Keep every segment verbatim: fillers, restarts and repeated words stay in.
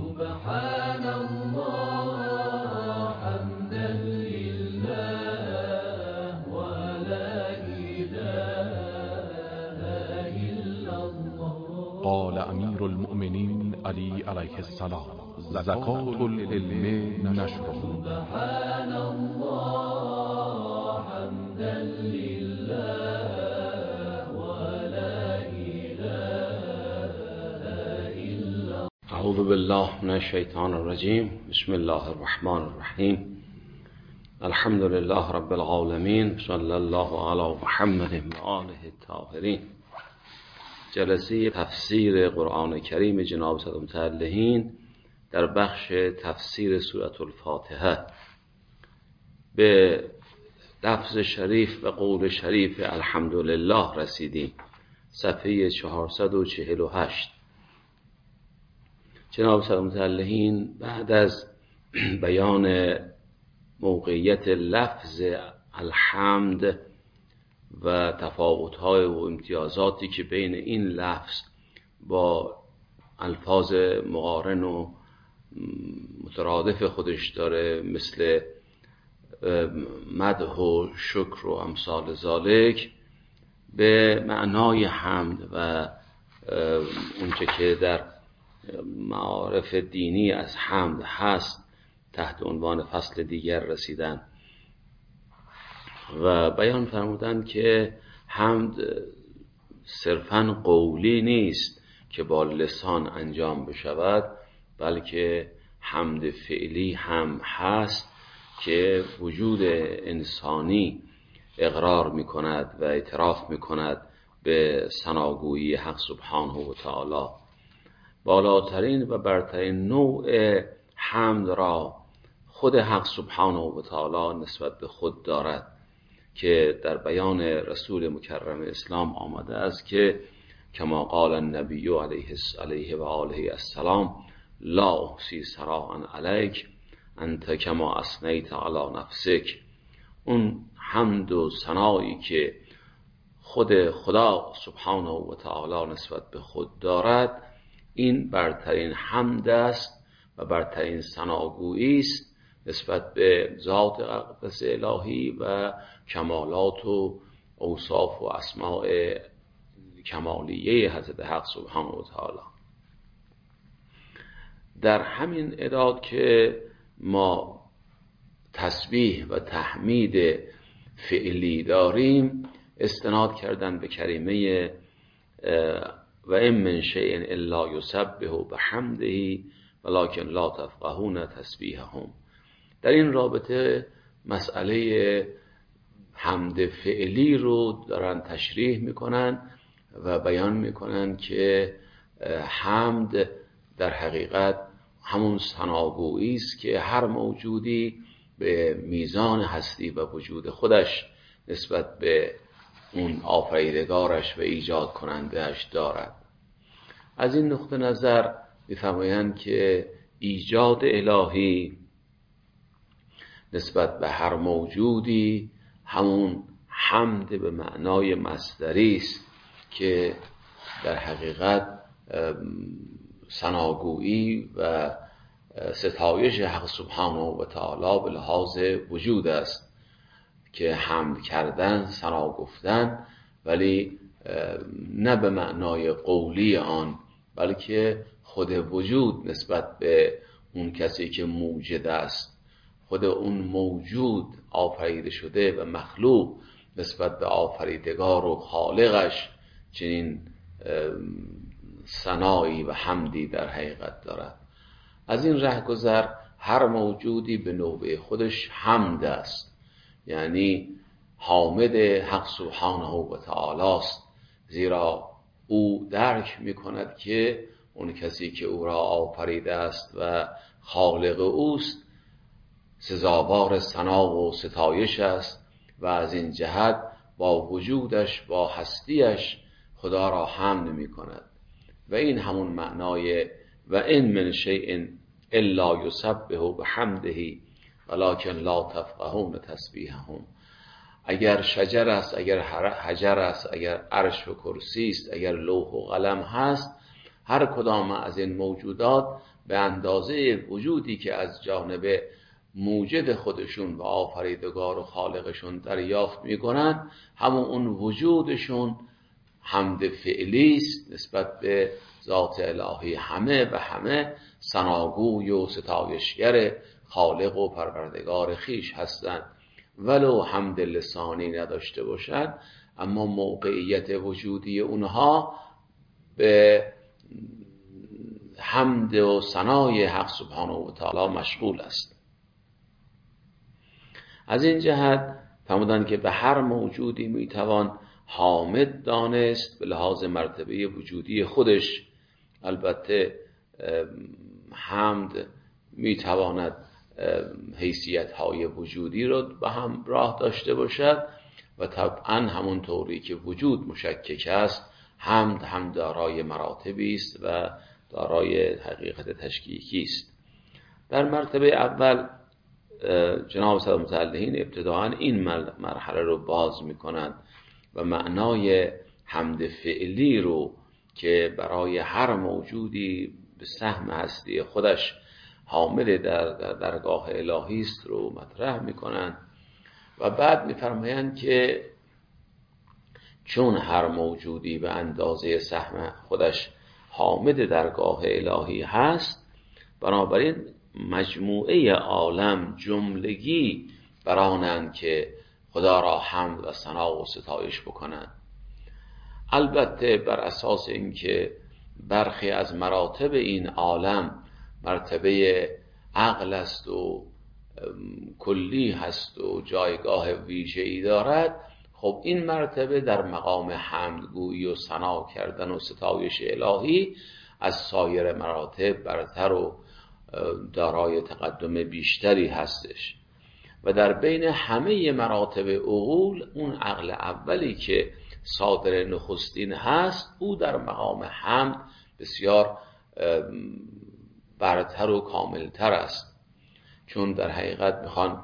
سبحان الله حمدا لله ولا إله إلا الله. قال امیر المؤمنین علی علیه السلام: زکات العلم نشره. سبحان الله حمدا لله ولا إله إلا. اعوذ بالله من الشیطان الرجیم. بسم الله الرحمن الرحیم. الحمد لله رب العالمین. صلی الله علی محمد و آله الطاهرین. جلسه تفسیر قرآن کریم جناب صدر متعلهین در بخش تفسیر سوره الفاتحه به لفظ شریف و قول شریف الحمدلله رسیدیم. صفحه چهارصد و چهل و هشت. جناب صدر متعلهین بعد از بیان موقعیت لفظ الحمد و تفاوت‌های و امتیازاتی که بین این لفظ با الفاظ مقارن و مترادف خودش داره، مثل مدح و شکر و امثال ذالک، به معنای حمد و اونچه که در معارف دینی از حمد هست تحت عنوان فصل دیگر رسیدن و بیان فرمودند که حمد صرفاً قولی نیست که با لسان انجام بشود، بلکه حمد فعلی هم هست که وجود انسانی اقرار می کند و اعتراف می کند به ثناگویی حق سبحانه و تعالی. بالاترین و برترین نوع حمد را خود حق سبحانه و تعالی نسبت به خود دارد که در بیان رسول مکرم اسلام آمده است که کما قال النبی علیه علیه و آله السلام: لا احصی ثناء علیک انت کما اثنیت علی نفسک. اون حمد و ثنایی که خود خدا سبحانه و تعالی نسبت به خود دارد، این برترین حمد است و برترین ثناگویی است نسبت به ذات اقدس الهی و کمالات و اوصاف و اسماء کمالیه حضرت حق سبحانه و تعالی. در همین اعداد که ما تسبیح و تحمید فعلی داریم، استناد کردن به کریمه و ان من شیء الا یسبح بحمده ولکن لا تفقهون تسبیحهم. در این رابطه مسئله حمد فعلی رو دارن تشریح میکنن و بیان میکنن که حمد در حقیقت همون ثناگویی است که هر موجودی به میزان هستی و وجود خودش نسبت به اون آفریدگارش و ایجاد کنندهش دارد. از این نقطه نظر می‌فرمایند که ایجاد الهی نسبت به هر موجودی همون حمد به معنای مصدری است که در حقیقت ثناگویی و ستایش حق سبحانه و تعالی به لحاظ وجود است که حمد کردن، ثنا گفتن، ولی نه به معنای قولی آن، بلکه خود وجود نسبت به اون کسی که موجد است، خود اون موجود آفریده شده و مخلوق نسبت به آفریدگار و خالقش چنین ثنایی و حمدی در حقیقت دارد. از این رهگذر هر موجودی به نوبه خودش حمد است، یعنی حامد حق سبحانه و تعالی است، زیرا او درک می کند که اون کسی که او را آفریده است و خالق اوست سزاوار ثنا و ستایش است و از این جهت با وجودش، با هستیش خدا را حمد می کند و این همون معنای و ان من شیء الا یسبح بحمده ولکن لا تفقهون تسبیحهم. اگر شجر است، اگر حجر است، اگر عرش و کرسی است، اگر لوح و قلم هست، هر کدام از این موجودات به اندازه وجودی که از جانب موجد خودشون و آفریدگار و خالقشون دریافت میکنن، همون اون وجودشون حمد فعلی است نسبت به ذات الهی. همه و همه ثناگوی و ستایشگر خالق و پروردگار خیش هستند، ولو حمد لسانی نداشته باشند، اما موقعیت وجودی اونها به حمد و ثنای حق سبحانه و تعالی مشغول است. از این جهت فرمودند که به هر موجودی میتوان حامد دانست به لحاظ مرتبه وجودی خودش. البته حمد میتواند حیثیت های وجودی رو به هم راه داشته باشد و طبعا همون طوری که وجود مشکک است، حمد هم دارای مراتبی است و دارای حقیقت تشکیکی است. در مرتبه اول جناب صدر متعلقین ابتداعا این مرحله رو باز میکنند و معنای حمد فعلی رو که برای هر موجودی به سهم هستی خودش حامل در, در درگاه الهی است رو مطرح میکنند و بعد میفرمایند که چون هر موجودی به اندازه سهم خودش حامل درگاه الهی هست، بنابراین مجموعه عالم جملگی برانند که خدا را حمد و ثنا و ستایش بکنند. البته بر اساس اینکه برخی از مراتب این عالم مرتبه عقل است و کلی هست و جایگاه ویژه‌ای دارد، خب این مرتبه در مقام حمدگویی و ثنا کردن و ستایش الهی از سایر مراتب برتر و دارای تقدم بیشتری هستش و در بین همه مراتب عقول اون عقل اولی که صادر نخستین هست، او در مقام حمد بسیار برتر و کاملتر است. چون در حقیقت میخوان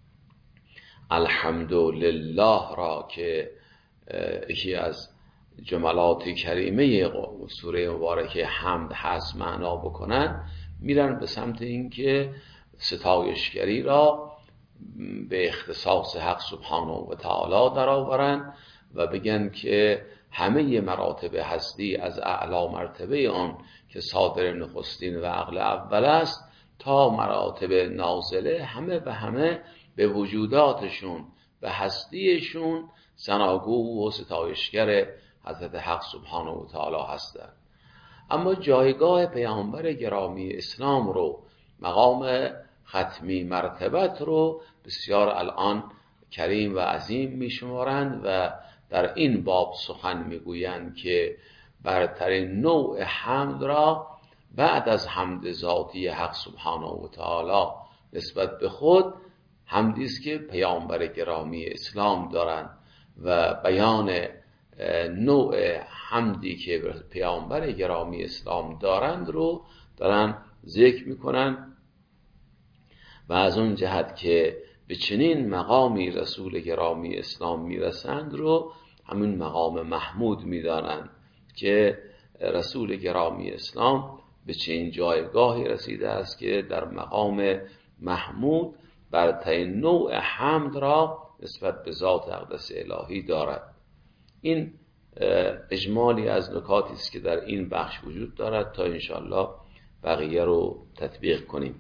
الحمدلله را که یکی از جملات کریمه سوره مبارکه حمد هست معنا بکنن، میرن به سمت این که ستایشگری را به اختصاص حق سبحانه و تعالی در آورن و بگن که همه مراتب هستی از اعلی مرتبه آن که صادر نخستین و عقل اول است تا مراتب نازله همه و همه به وجوداتشون به هستیشون ثناگو و ستایشگر حضرت حق سبحانه و تعالی هستند. اما جایگاه پیامبر گرامی اسلام رو، مقام ختمی مرتبت رو بسیار الان کریم و عظیم میشمارند و در این باب سخن میگویند که برترین نوع حمد را بعد از حمد ذاتی حق سبحانه و تعالی نسبت به خود، حمدی است که پیامبر گرامی اسلام دارند و بیان نوع حمدی که پیامبر گرامی اسلام دارند رو دارن ذکر میکنن و از اون جهت که به چنین مقامی رسول گرامی اسلام میرسند رو همین مقام محمود میدانند که رسول گرامی اسلام به چنین جایگاهی رسیده است که در مقام محمود برترین نوع حمد را نسبت به ذات اقدس الهی دارد. این اجمالی از نکاتی است که در این بخش وجود دارد تا انشاءالله بقیه رو تطبیق کنیم.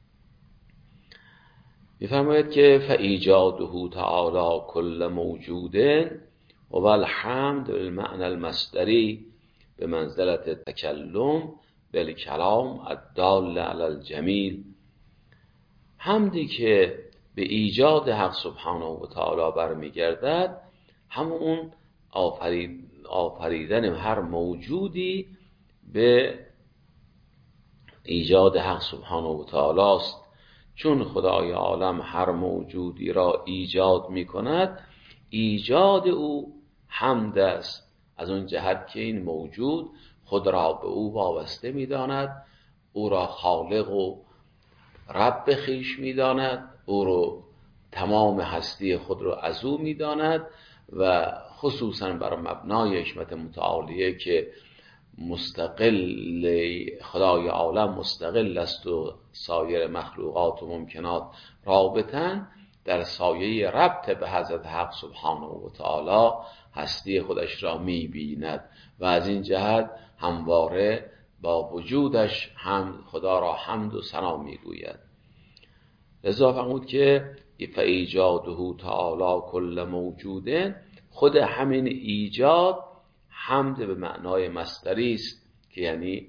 می‌فرماید که فایجاده تعالی کل موجود و الحمد بالمعنى المصدری به منزلت تکلم بالکلام الدال علی الجمیل. حمدی که به ایجاد حق سبحانه و تعالی برمیگردد، همون آفرید آفریدن هر موجودی به ایجاد حق سبحانه و تعالی است. چون خدای عالم هر موجودی را ایجاد می کند، ایجاد او حمد است، از اون جهت که این موجود خود را به او وابسته می داند، او را خالق و رب خیش می داند، او رو تمام هستی خود را از او می داند و خصوصا بر مبنای حکمت متعالیه که مستقل، خدای عالم مستقل است و سایر مخلوقات و ممکنات رابطن، در سایه ربط به حضرت حق سبحانه و تعالی هستی خودش را می بیند و از این جهت همواره با وجودش هم خدا را حمد و ثنا می گوید. لذا فرمود که فایجاده تعالی کل موجوده، خود همین ایجاد حمد به معنای مصدری است که یعنی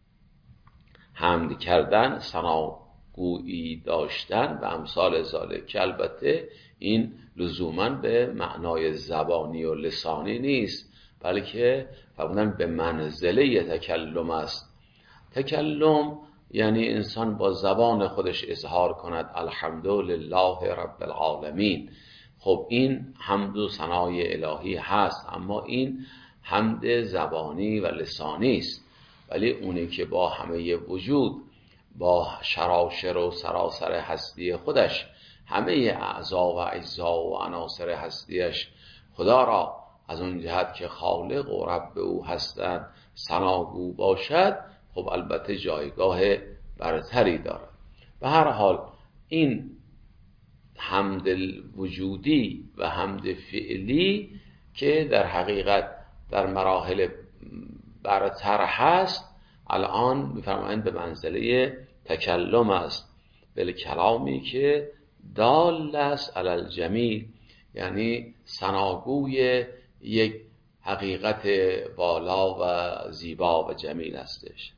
حمد کردن، ثناگویی داشتن و امثال ذالک، که البته این لزوما به معنای زبانی و لسانی نیست، بلکه فرمودن به منزله تکلم است. تکلم یعنی انسان با زبان خودش اظهار کند الحمدلله رب العالمین. خب این حمد و ثنای الهی هست، اما این حمد زبانی و لسانی است. ولی اونی که با همه وجود، با شراشر و سراسر هستی خودش، همه اعضا و اجزا و عناصر هستیش خدا را از اون جهت که خالق و رب او هستند ثناگو باشد، خب البته جایگاه برتری دارد. به هر حال این حمد وجودی و حمد فعلی که در حقیقت در مراحل برتر هست، الان میفرمایند به منزله تکلم است، بل کلامی که دال است علی الجمیل، یعنی ثناگوی یک حقیقت والا و زیبا و جمیل هستش.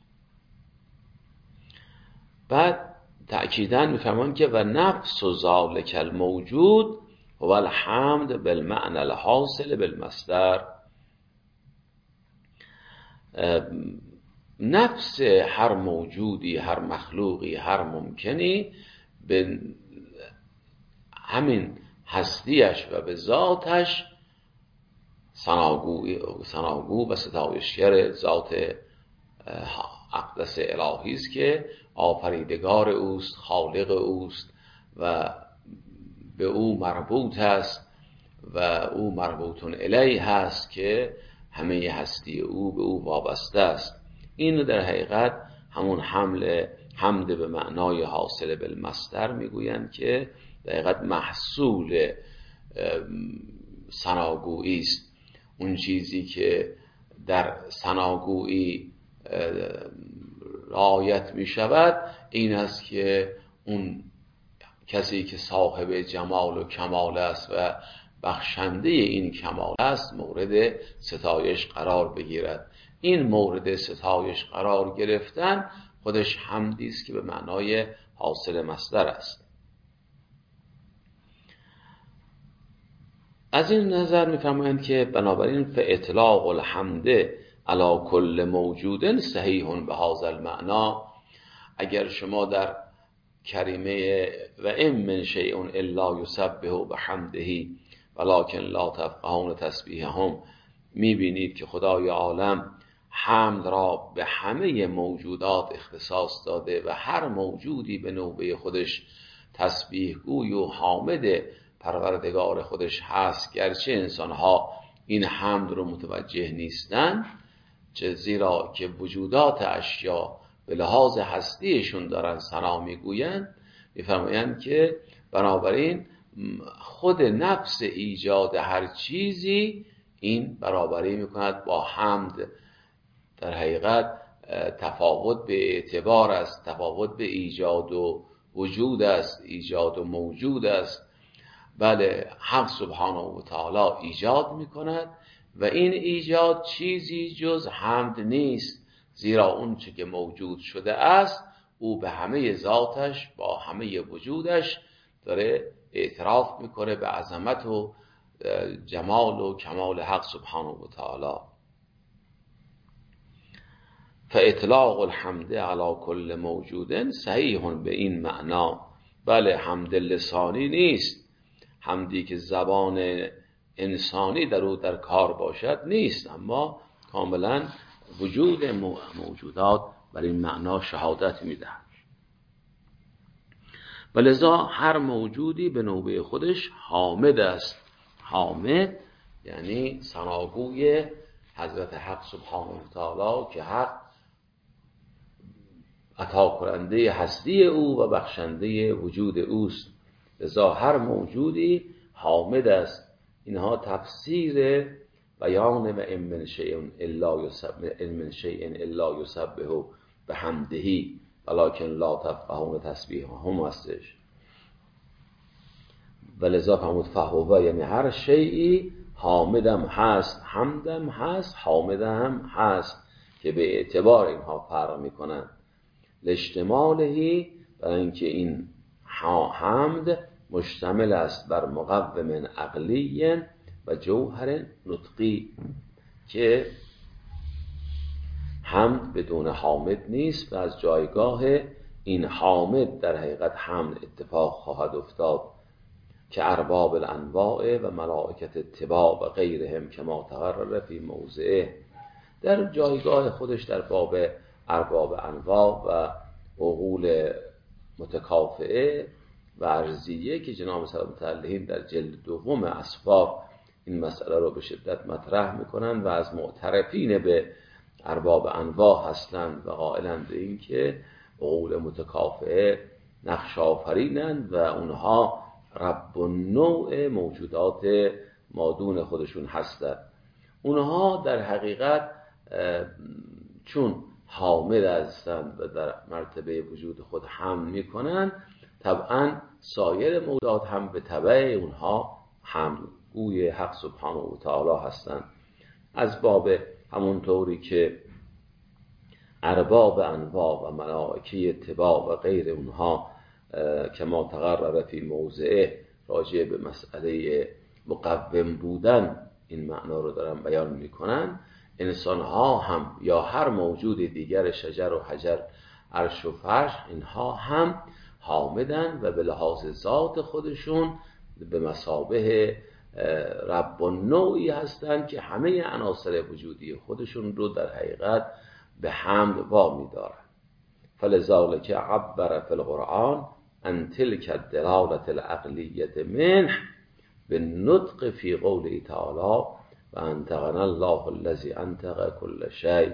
بعد تأکیداً میفرمایند که و نفس ذالک الموجود و الحمد بالمعنى الحاصل بالمصدر، نفس هر موجودی، هر مخلوقی، هر ممکنی به همین هستیش و به ذاتش ثناگو و ستایشگر ذات اقدس الهی است که آفریدگار اوست، خالق اوست و به او مربوط است و او مربوطون الیه هست که همه هستی او به او وابسته است. این در حقیقت همون حمل حمد به معنای حاصل بالمصدر میگویند که در حقیقت محصول ثناگویی است. اون چیزی که در ثناگویی رعایت می شود این است که اون کسی که صاحب جمال و کمال است و بخشنده این کمال است مورد ستایش قرار بگیرد. این مورد ستایش قرار گرفتن خودش حمدی است که به معنای حاصل مصدر است. از این نظر می‌فرمایند که بنابراین فاطلاق الحمد علی کل موجود صحیح به هذا المعنی، اگر شما در کریمه و ام من شیء الا یسبح بحمده ولکن لا تفقهون تسبیحهم میبینید که خدای عالم حمد را به همه موجودات اختصاص داده و هر موجودی به نوبه خودش تسبیح گوی و حامد پروردگار خودش هست، گرچه انسانها این حمد رو متوجه نیستن، چه زیرا که وجودات اشیا به لحاظ هستیشون دارن ثنا میگویند. میفرمایند که بنابراین خود نفس ایجاد هر چیزی این برابری میکند با حمد. در حقیقت تفاوت به اعتبار است، تفاوت به ایجاد و وجود است، ایجاد و موجود است. بله، حق سبحانه و تعالی ایجاد میکند و این ایجاد چیزی جز حمد نیست، زیرا اون چه که موجود شده است او به همه ذاتش با همه وجودش داره اعتراف میکنه به عظمت و جمال و کمال حق سبحانه و تعالی. فاطلاق الحمد علی کل موجود صحیح به این معنا، بله حمد لسانی نیست، حمدی که زبان انسانی در او در کار باشد نیست، اما کاملا وجود موجودات بر این معنا شهادت میدهد. ولذا هر موجودی به نوبه خودش حامد است. حامد یعنی ثناگوی حضرت حق سبحانه و تعالی که حق عطا کننده هستی او و بخشنده وجود اوست، لذا هر موجودی حامد است. اینها تفسیر بیان و ان من شیء الا یسبح ان من شیء الا یسبح بحمده ولکن لا تفقهون تسبیحهم هستش. ولذا فرمود فهو، یعنی هر شیئی حامدم هست، حمدم هست، حامدم هست، که به اعتبار اینها فرق میکنن. لاجتماعه، برای اینکه این حمد مشتمل است بر مقوم عقلی و جوهر نطقی، که حمد بدون حامد نیست و از جایگاه این حامد در حقیقت حمد اتفاق خواهد افتاد، که ارباب الانواع و ملائکت اتباع و غیرهم که ما تقرر فی موضعه، در جایگاه خودش در باب ارباب انواع و عقول متکافئه و ارضیه که جناب صاحب متعلقین در جلد دوم اسفار این مسئله رو به شدت مطرح میکنن و از معترفین به ارباب انواع هستند و قائلند به این که عقول متکافئه نقش آفرینند و اونها رب النوع موجودات مادون خودشون هستند. اونها در حقیقت چون حامد هستند و در مرتبه وجود خود حمد میکنند، طبعا سایر موجودات هم به تبع اونها حمدگوی حق سبحانه و تعالی هستند. از باب همون طوری که ارباب انواع و ملائکه اتباع و غیر اونها که ما تقرر فی موضعه راجع به مسئله مقوم بودن این معنا رو دارن بیان میکنن، انسان ها هم یا هر موجود دیگر شجر و حجر عرش و فرش اینها هم حامدن و به لحاظ ذات خودشون به مثابه رب النوعی هستند که همه عناصر وجودی خودشون رو در حقیقت به حمد وامی دارن. فلذلک عبر فی القرآن عن تلک الدلالة العقلیة منه بالنطق فی قوله تعالی و انطقنا الله الذی انطق کل شیء.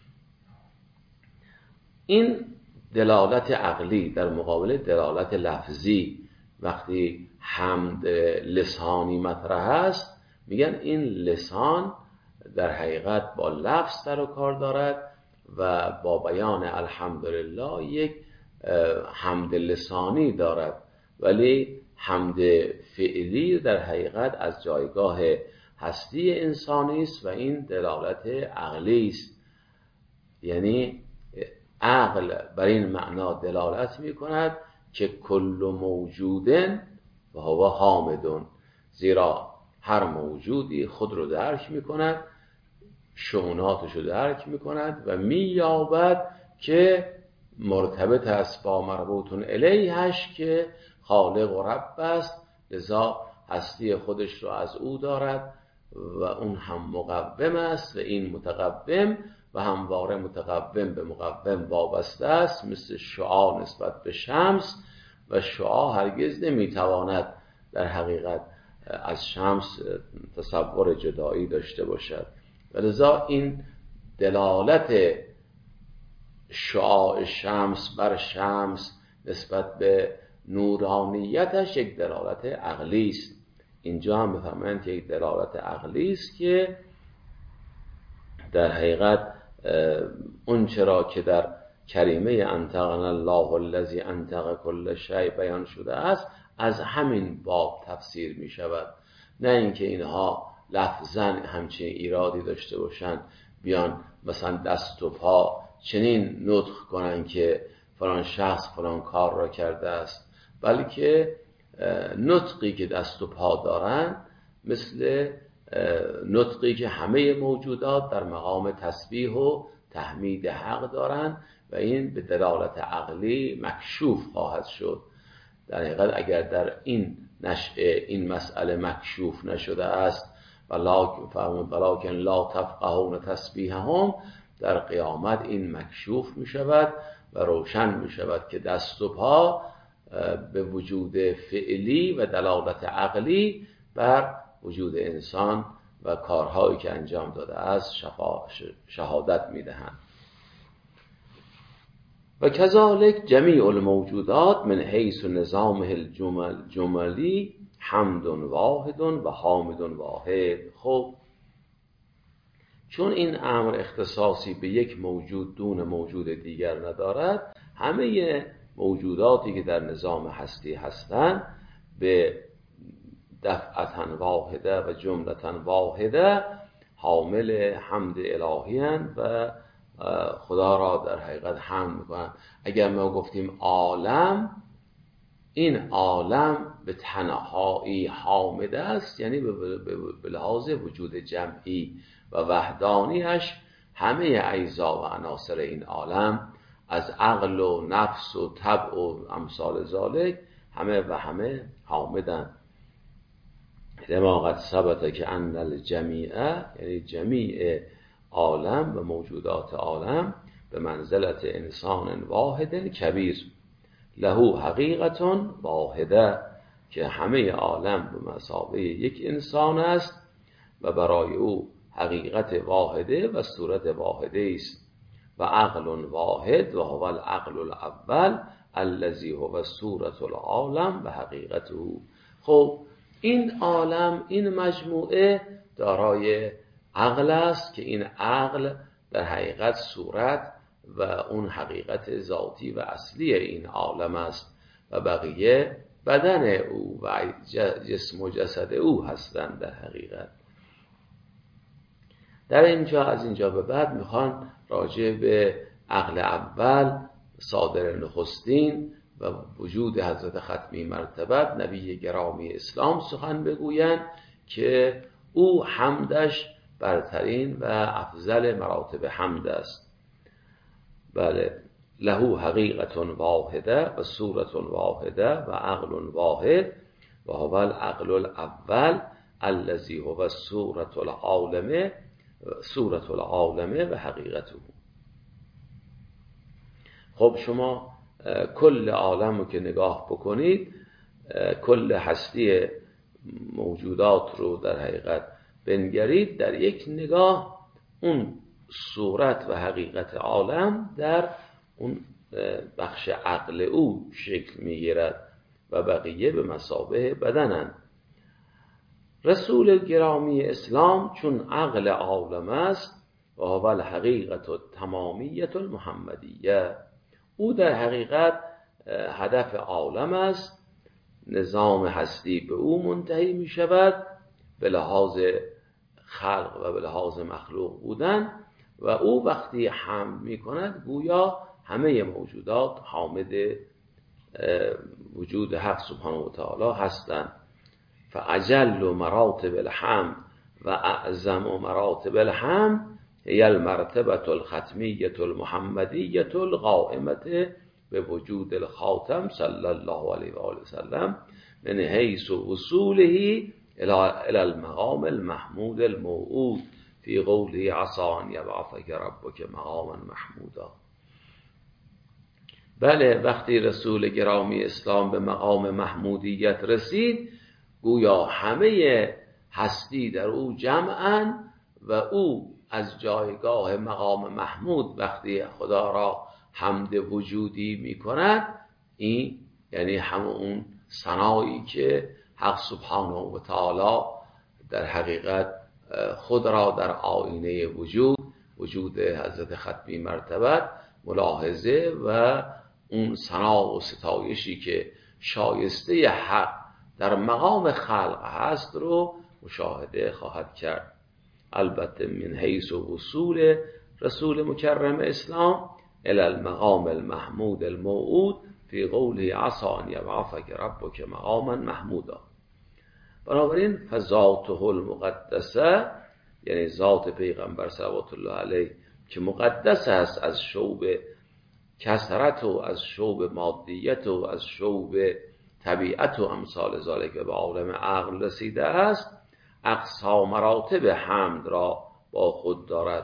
این دلالت عقلی در مقابل دلالت لفظی، وقتی حمد لسانی مطرح است میگن این لسان در حقیقت با لفظ سر و کار دارد و با بیان الحمدلله یک حمد لسانی دارد، ولی حمد فعلی در حقیقت از جایگاه هستی انسانی است و این دلالت عقلی است. یعنی عقل بر این معنا دلالت می کند که کل موجودن و هو حامدون، زیرا هر موجودی خود رو درک می کند، شؤوناتش رو درک می کند و می یابد که مرتبط است با مربوطون الیهش که خالق و رب است، لذا هستی خودش رو از او دارد و اون هم مقوم است و این متقوم و همواره متقوم به مقوم وابسته است، مثل شعاع نسبت به شمس، و شعاع هرگز نمیتواند در حقیقت از شمس تصور جدایی داشته باشد. و لذا این دلالت شعاع شمس بر شمس نسبت به نورانیتش یک دلالت عقلی است. اینجا هم بفهمند که یک دلالت عقلی است که در حقیقت اون چرا که در کریمه انطقنا الله الذی انطق کل شیء بیان شده است از همین باب تفسیر می شود، نه اینکه اینها لفظاً همچین ایرادی داشته باشند بیان مثلا دست و پا چنین نطق کنن که فلان شخص فلان کار را کرده است، بلکه نطقی که دست و پا دارن مثل نطقی که همه موجودات در مقام تسبیح و تحمید حق دارن و این به دلالت عقلی مکشوف خواهد شد. در حقیقت اگر در این نشأه این مسئله مکشوف نشده است ولکن لا تفقهون تسبیحهم، در قیامت این مکشوف می شود و روشن می شود که دست و پا به وجود فعلی و دلالت عقلی بر وجود انسان و کارهایی که انجام داده است شهادت میدهند. و کذالک جمیع الموجودات من حیث نظامه الجملی حمد واحد و حامد واحد. خب چون این امر اختصاصی به یک موجود دون موجود دیگر ندارد، همه موجوداتی که در نظام هستی هستند به دفعتن واحده و جملتن واحده حامل حمد الهی هستند و خدا را در حقیقت حمد میکنند. اگر ما گفتیم عالم، این عالم به تنهایی حامد است، یعنی به لحاظ وجود جمعی و وحدانیش همه اجزا و عناصر این عالم از عقل و نفس و طبع و امثال ذالک همه و همه حامدند. لما قد ثبت که ان الجمیع، یعنی جمیع عالم و موجودات عالم به منزلت انسان واحد کبیر له حقیقت واحده، که همه عالم به مثابه یک انسان است و برای او حقیقت واحده و صورت واحده است. و عقل واحد و هو العقل الاول الذی هو صورت العالم و حقیقته. خب این عالم، این مجموعه دارای عقل است که این عقل در حقیقت صورت و اون حقیقت ذاتی و اصلی این عالم است و بقیه بدن او و جسم و جسد او هستند. در حقیقت در اینجا از اینجا به بعد میخوان راجع به عقل اول صادر نخستین و وجود حضرت ختمی مرتبت نبی گرامی اسلام سخن بگویند که او حمدش برترین و افضل مراتب حمد است. بله، له حقیقت واحده و صورت واحده و عقل واحد و هو العقل الاول الذی هو صورت العالم صورت العالم و حقیقته. خب شما کل عالم رو که نگاه بکنید، کل هستی موجودات رو در حقیقت بنگرید، در یک نگاه اون صورت و حقیقت عالم در اون بخش عقل او شکل میگیرد و بقیه به مثابه بدنند. رسول گرامی اسلام چون عقل عالم است و هو الحقیقت التمامیت المحمدیه، او در حقیقت هدف عالم است، نظام هستی به او منتهی می شود به لحاظ خلق و به لحاظ مخلوق بودن و او وقتی حمد می کند گویا همه موجودات حامد وجود حق سبحانه و تعالی هستند. فاجل مراتب الحمد و اعظم مراتب الحمد هی المرتبه الختمیه المحمدیه القائمه به وجود الخاتم صلی الله علیه و آله وسلم من حیث وصوله الى المقام المحمود الموعود فی قوله عسى ان یبعثک ربک مقاما محمودا. بله، وقتی رسول گرامی اسلام به مقام محمودیت رسید گویا همه هستی در او جمعن و او از جایگاه مقام محمود وقتی خدا را حمد وجودی می کند، این یعنی همون ثنایی که حق سبحانه و تعالی در حقیقت خود را در آینه وجود وجود حضرت ختمی مرتبت ملاحظه و اون ثنا و ستایشی که شایسته حق در مقام خلق هست رو مشاهده خواهد کرد. البته من حیث وصول رسول مکرم اسلام الی المقام المحمود الموعود فی قوله عسى ان یبعثک ربک مقاما محمودا. بنابراین فذاته المقدسه، یعنی ذات پیغمبر صلوات الله علیه که مقدس است از شوب کثرت و از شوب مادیت و از شوب طبیعت و امثال ذالک به عالم عقل رسیده است، اقصا مراتب حمد را با خود دارد.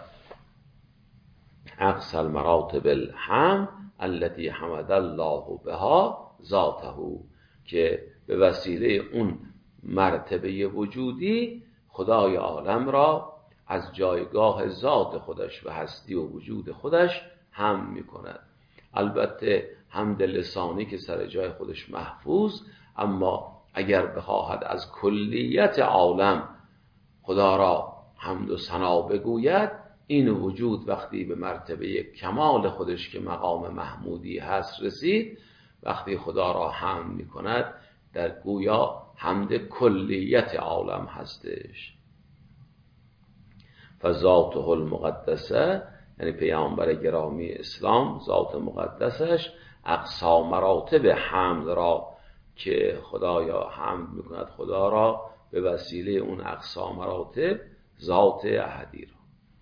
اقصى المراتب الحمد التي حمد الله بها ذاته، که به وسیله اون مرتبه وجودی خدای عالم را از جایگاه ذات خودش و هستی و وجود خودش حمد می کند. البته حمد لسانی که سر جای خودش محفوظ، اما اگر بخواهد از کلیت عالم خدا را حمد و ثنا بگوید، این وجود وقتی به مرتبه کمال خودش که مقام محمودی هست رسید، وقتی خدا را حمد می کند در گویا حمد کلیت عالم هستش. فذاته المقدسه، یعنی پیامبر گرامی اسلام ذات مقدسش اقصا مراتب حمد را که خدایا حمد میکند خدا را به وسیله اون اقصا مراتب ذات احدی را.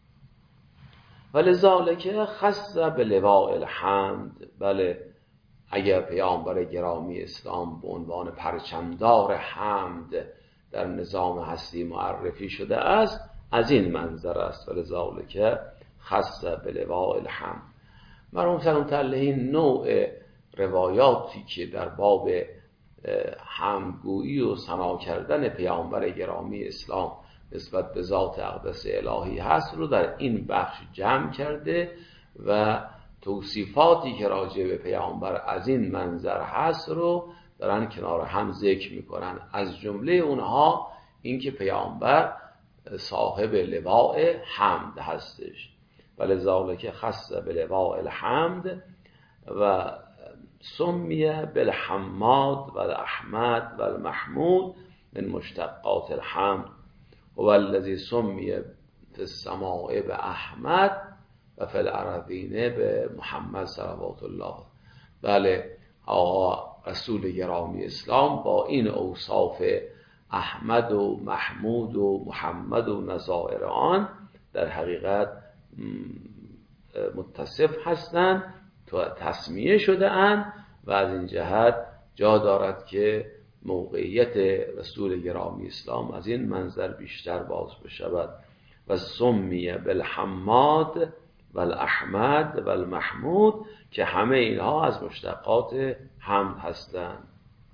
ولذالک خص بلواء الحمد، بله اگر پیامبر گرامی اسلام به عنوان پرچمدار حمد در نظام هستی معرفی شده است، از این منظر است. ولذالک خص بلواء الحمد. مرحوم سلام تلهی نوع روایاتی که در باب حمدگویی و ثنا کردن پیامبر گرامی اسلام نسبت به ذات اقدس الهی هست رو در این بخش جمع کرده و توصیفاتی که راجع به پیامبر از این منظر هست رو دارن کنار هم ذکر میکنن. از جمله اونها این که پیامبر صاحب لواء حمد هستش. ولذالک خص بلواء الحمد و سمی بالحماد و الاحمد و المحمود من مشتقات الحمد و الذی سمی فی السماء به احمد و فی الارضین به محمد صلوات الله. بله آقا رسول گرامی اسلام با این اوصاف احمد و محمود و محمد و نظائر آن در حقیقت متصف هستند، تسمیه شده اند و از این جهت جا دارد که موقعیت رسول گرامی اسلام از این منظر بیشتر باز بشود. و سمی بالحماد و الاحمد و المحمود که همه اینها از مشتقات حمد هستند.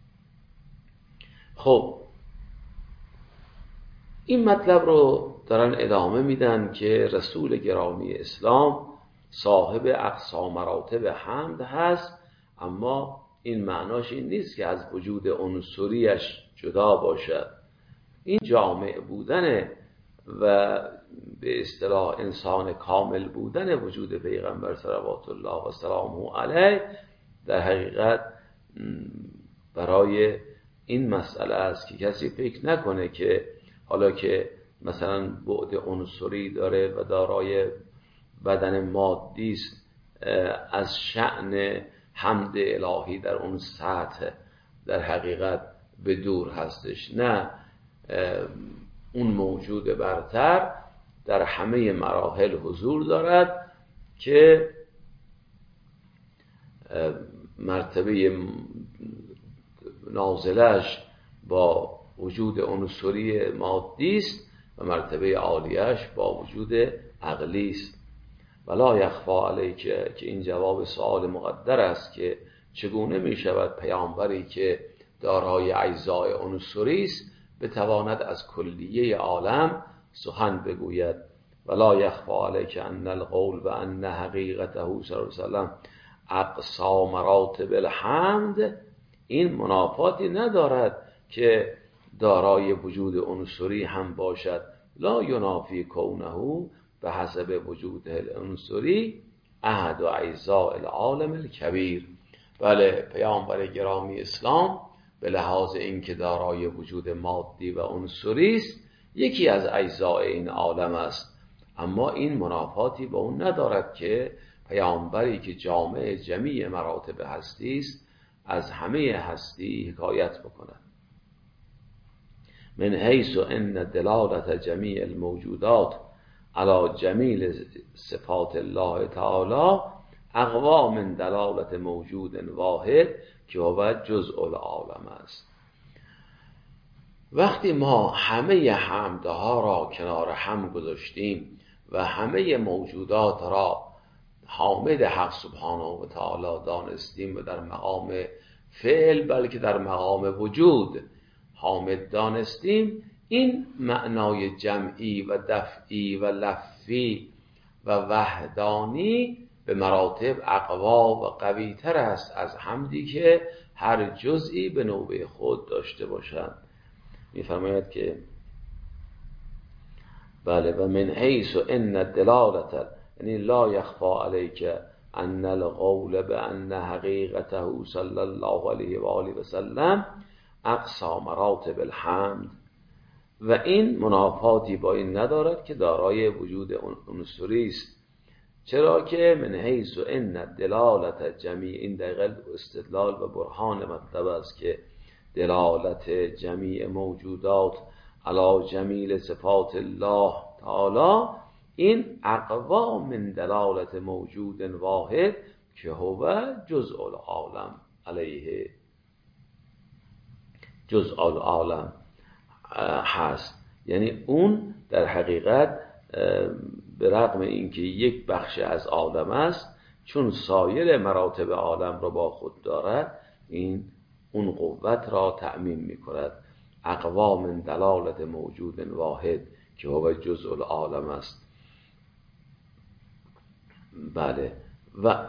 خب این مطلب رو دارن ادامه میدن که رسول گرامی اسلام صاحب اقصا مراتب حمد هست، اما این معناش این نیست که از وجود عنصریش جدا باشد. این جامع بودن و به اصطلاح انسان کامل بودن وجود پیغمبر صلوات الله و سلامه علیه در حقیقت برای این مسئله است که کسی فکر نکنه که حالا که مثلا بعد عنصری داره و دارای بدن مادی است از شأن حمد الهی در اون سطح در حقیقت به دور هستش. نه، اون موجود برتر در همه مراحل حضور دارد که مرتبه نازلش با وجود عنصری مادی است و مرتبه عالیش با وجود عقلی است. ولا یخفا علیک که این جواب سوال مقدر است که چگونه می شود پیامبری که دارای اجزای عنصری است بتواند از کلیه عالم سخن بگوید. ولا یخفا علیک ان القول و ان حقیقته صلی الله علیه وسلم اقصا مراتب الحمد، این منافاتی ندارد که دارای وجود عنصری هم باشد. لا ینافی کونه به حسب وجود العنصری احد و اجزاء العالم الکبیر. بله پیامبر گرامی اسلام به لحاظ اینکه دارای وجود مادی و عنصری است یکی از اجزاء این عالم است، اما این منافاتی با اون ندارد که پیامبری که جامع جمیع مراتب هستی است از همه هستی حکایت بکند. من حیث ان دلالت جمیع الموجودات علی جمیل صفات الله تعالی اقوا من دلالت موجود واحد که هو جزء العالم است. وقتی ما همه حمدها را کنار هم گذاشتیم و همه موجودات را حامد حق سبحانه و تعالی دانستیم و در مقام فعل بلکه در مقام وجود حامد دانستیم، این معنای جمعی و دفعی و لفی و وحدانی به مراتب اقوا و قوی تر است از حمدی که هر جزئی به نوبه خود داشته باشند. می‌فرماید که بله و من حیث ان الدلالة یعنی لا یخفی علیک ان القول بان حقیقته صلی الله علیه و آله و سلم اقصی مراتب الحمد، و این منافاتی با این ندارد که دارای وجود عنصری است، چرا که من حیث ان الدلالة جمیع، این دقیقاً استدلال و برهان مطلب است که دلالت جمیع موجودات علی جمیل صفات الله تعالی این اقوا من دلالت موجود واحد که هو جزء العالم علیه جزء العالم هست. یعنی اون در حقیقت به رغم اینکه یک بخش از عالم است، چون سایر مراتب عالم را با خود دارد، این اون قوت را تأمین می کند. اقوا من دلالت موجود واحد که هو جزء العالم است. بله و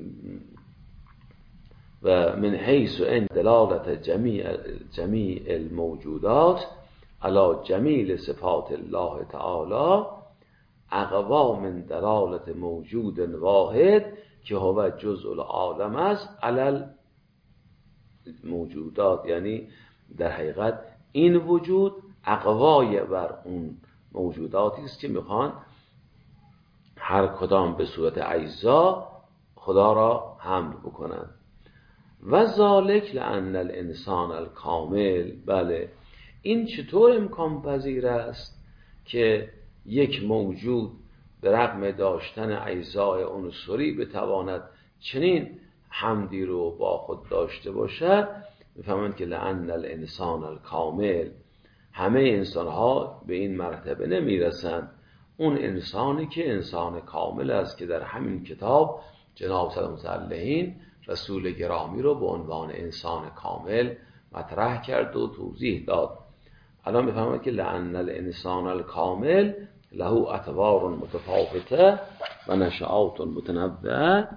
و من حیث ان دلالت جمیع جمیع الموجودات علی جمیل صفات الله تعالی اقوا من دلالت موجود واحد که هو جزء العالم است علی موجودات، یعنی در حقیقت این وجود اقوای بر اون موجوداتی است که میخوان هر کدام به صورت اجزا خدا را حمد بکنند. و ذالک لان الانسان الکامل، بله این چطور امکان پذیر است که یک موجود به رغم داشتن اجزای عنصری بتواند چنین حمدی رو با خود داشته باشد؟ میفهمند که لان الانسان الکامل، همه انسان ها به این مرتبه نمیرسند. اون انسانی که انسان کامل است که در همین کتاب جناب سلام علیه رسول گرامی رو به عنوان انسان کامل مطرح کرد و توضیح داد. الان میفهمند که لان الانسان الکامل له اطوار متفاوته و نشآت متنوعه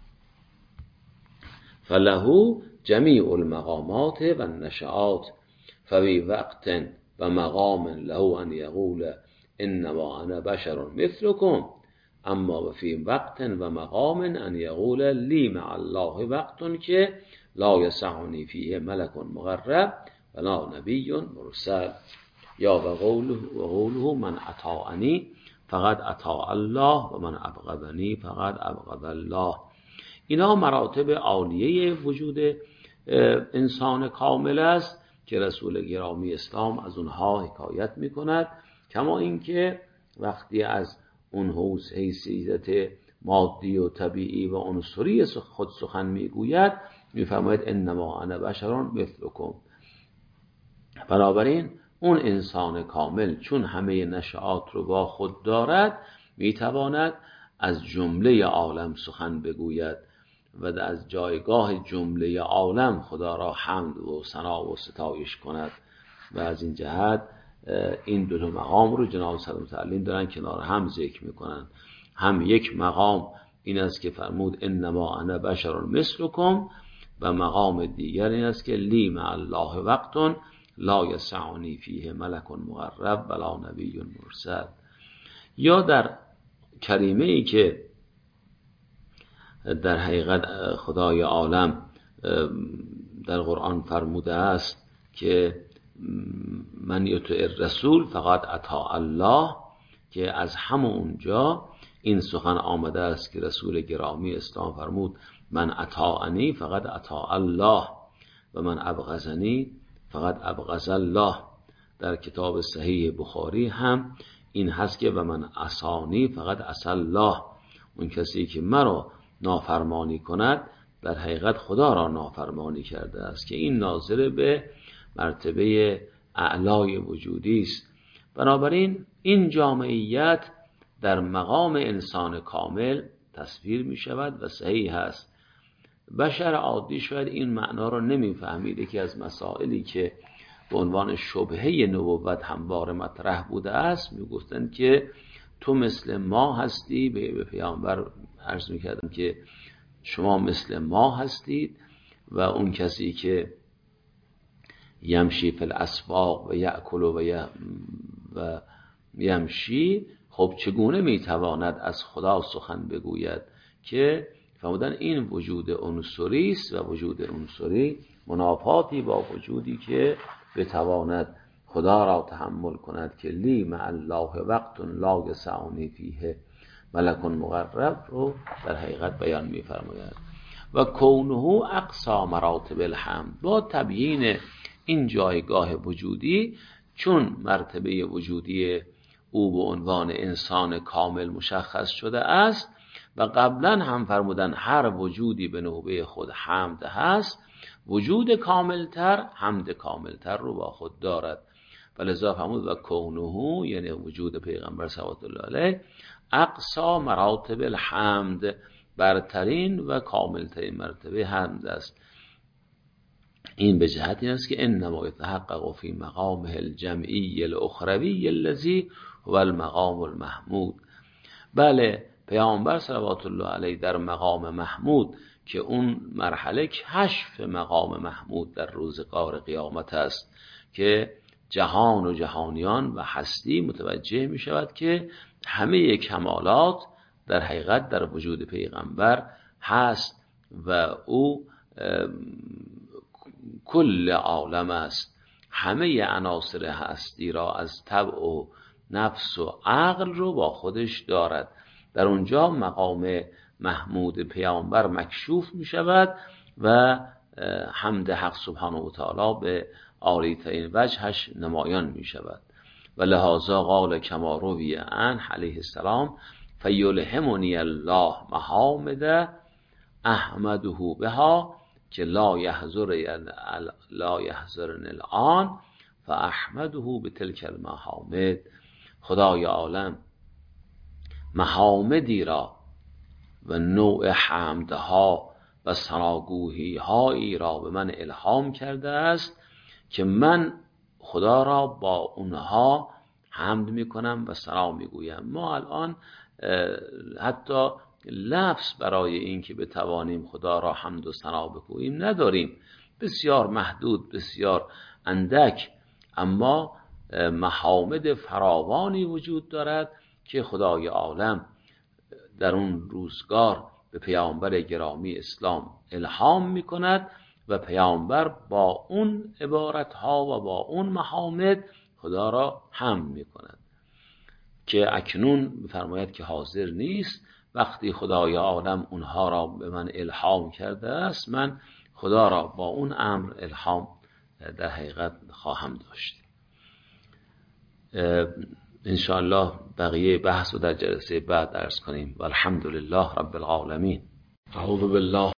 فله جمیع المقامات و النشآت ففی وقت و مقام له ان یقول انما انا بشر مثلکم، اما فی وقت و مقام ان یقول لی مع الله وقت که لا یسعنی فیه ملک مقرب ولا نبی مرسل، یا و قوله و قوله من اطاعنی فقد اطاع الله و من ابغضنی فقد ابغض الله. اینا مراتب عالیه وجود انسان کامل است که رسول گرامی اسلام از اونها حکایت میکند. کما اینکه وقتی از اون حیثیت مادی و طبیعی و عنصری خود سخن میگوید میفرماید انما انا بشر مثلکم. بنابراین اون انسان کامل چون همه نشآت رو با خود دارد میتواند از جمله عالم سخن بگوید و از جایگاه جمله عالم خدا را حمد و ثنا و ستایش کند. و از این جهت این دو تا مقام رو جناب سلام علیه دارن کنار هم ذکر میکنن. هم یک مقام این است که فرمود انما انا بشر مثلکم، و مقام دیگر این است که لی مع الله وقت لا یسعنی فیه ملک مقرب ولا نبی مرسل. یا در کریمه ای که در حقیقت خدای عالم در قرآن فرموده است که من یطع الرسول فقط اطاع الله، که از همون اونجا این سخن آمده است که رسول گرامی اسلام فرمود من اطاعنی فقط اطاع الله و من ابغضنی فقط ابغض الله. در کتاب صحیح بخاری هم این هست که و من عصانی فقط عصی الله، اون کسی که مرا نافرمانی کند در حقیقت خدا را نافرمانی کرده است، که این ناظر به مرتبه اعلای وجودی است. بنابراین این جامعیت در مقام انسان کامل تصویر می شود و صحیح است. بشر عادی شاید این معنا را نمی فهمید. که از مسائلی که به عنوان شبهه نبوت همواره مطرح بوده است، میگفتند که تو مثل ما هستی. به پیامبر عرض میکردم که شما مثل ما هستید و اون کسی که یمشی فی الاسواق و یأکل و, و یمشی، خب چگونه میتواند از خدا سخن بگوید؟ که فرمودن این وجود عنصری است و وجود عنصری منافاتی با وجودی که بتواند خدا را تحمل کند، که لی مع الله وقت لا یسعنی فیه ملک مقرب رو در حقیقت بیان می‌فرماید. و کونه اقصی مراتب الحمد، با تبیین این جایگاه وجودی، چون مرتبه وجودی او به عنوان انسان کامل مشخص شده است و قبلا هم فرمودن هر وجودی به نوبه خود حمد هست، وجود کاملتر حمد کاملتر رو با خود دارد. ولذا فرمود و کونه، یعنی وجود پیغمبر صلوات الله علیه، اقصی مراتب الحمد، برترین و کاملترین مرتبه حمد است. این به جهت این است که انما یتحقق فی مقامه الجمعی الاخروی الذی هو المقام المحمود. بله، پیامبر صلوات الله علیه در مقام محمود که اون مرحله کشف مقام محمود در روزگار قیامت است، که جهان و جهانیان و هستی متوجه می شود که همه کمالات در حقیقت در وجود پیغمبر هست و او کل عالم است. همه عناصر هستی را از طبع و نفس و عقل رو با خودش دارد. در اونجا مقام محمود پیامبر مکشوف می شود و حمد حق سبحانه و تعالی به عالی ترین وجهش نمایان می شود. و لحاظا قال کما روی عنه علیه السلام فیلهمنی الله محامد احمده بها که لا یحضر لا یحضرن الان فاحمده بتلک المحامد. خدای عالم محامدی را و نوع حمدها و ثناگویی هایی را به من الهام کرده است که من خدا را با اونها حمد میکنم و ثنا میگویم. ما الان حتی لفظ برای این که بتوانیم خدا را حمد و ثنا بگوییم نداریم، بسیار محدود، بسیار اندک، اما محامد فراوانی وجود دارد که خدای عالم در اون روزگار به پیامبر گرامی اسلام الهام میکند و پیامبر با اون عبارتها و با اون محامد خدا را حمد میکند، که اکنون بفرماید که حاضر نیست. وقتی خدای عالم اونها را به من الهام کرده است، من خدا را با اون امر الهام در حقیقت خواهم داشت. انشاءالله بقیه بحث رو در جلسه بعد عرض کنیم. والحمدلله رب العالمین. اعوذ بالله